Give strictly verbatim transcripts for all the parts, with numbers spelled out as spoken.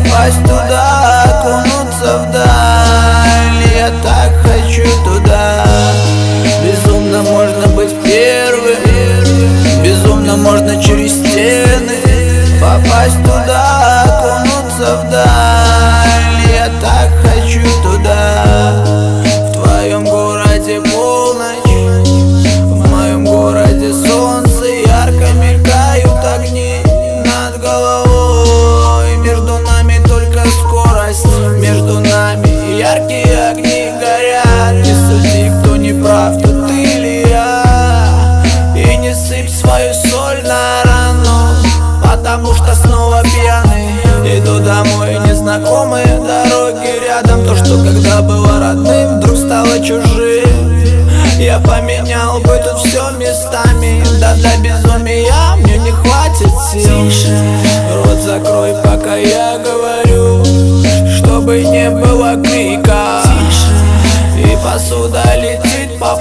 попасть туда, окунуться вдаль. Я так хочу туда. Безумно можно быть первым, безумно можно через стены попасть туда, окунуться вдаль. Я так хочу туда. В твоем городе полночь, в моем городе солнце, ярко мелькают огни над головой. Между нами только скорость, между нами яркие огни горят. Не суди, кто не прав, тут ты или я. И не сыпь свою соль на рану, потому что снова пьяный. Иду домой, незнакомые дороги рядом. То, что когда было родным, вдруг стало чужим. Я поменял бы тут все местами, да для безумия мне не хватит сил. Рот закрой, пока я говорю, чтобы не было крика. И посуда летит по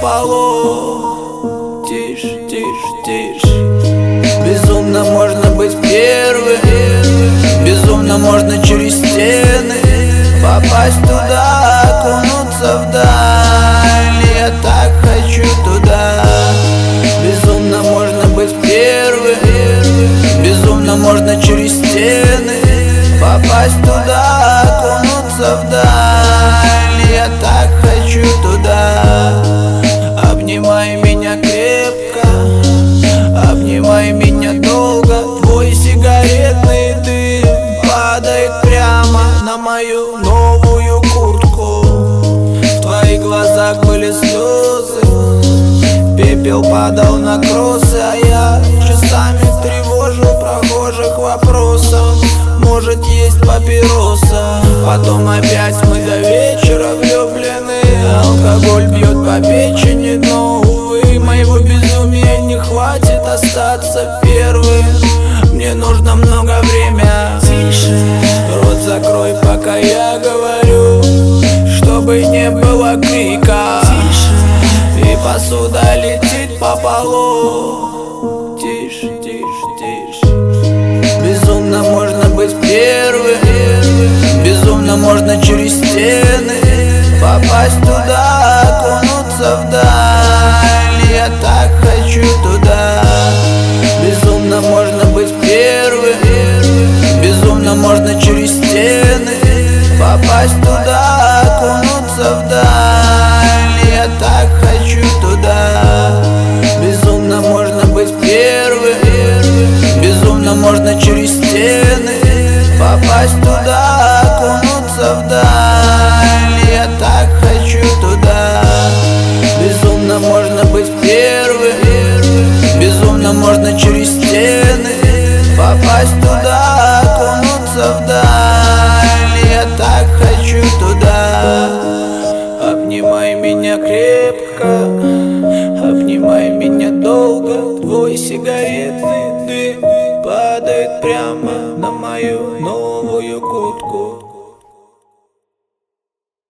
полу. Тише, тише, тише. Безумно можно быть первым, безумно можно через стены попасть туда, окунуться вдаль. Я так хочу туда. Безумно можно быть первым, безумно можно через стены попасть туда, окунуться вдаль. Я так хочу туда. Обнимай меня крепко, обнимай меня долго. Твой сигаретный дым падает прямо на мою новую куртку. В твоих глазах были слезы, пепел падал на кроссы. А я часами тревожу прохожих вопросом: может, есть папироса? Потом опять мы до вечера влюблены. Алкоголь бьет по печени, но, увы, моего безумия не хватит остаться первым. Мне нужно много времени. Тише. Рот закрой, пока я говорю, чтобы не было крика. Тише. И посуда летит по полу. Тише, тише, тише. Безумно можно быть первым, безумно можно через стены попасть туда, окунуться вдаль. Я так хочу туда. Безумно можно быть первым, безумно можно через стены попасть туда, окунуться вдаль. Я так хочу туда. Безумно можно быть первым, безумно можно через стены попасть туда, окунуться вдаль. Я так хочу туда. Безумно можно быть первым, безумно можно через стены попасть туда, окунуться вдаль. Я так хочу туда. Обнимай меня крепко, обнимай меня долго. Твой сигаретный дым падает прямо на мою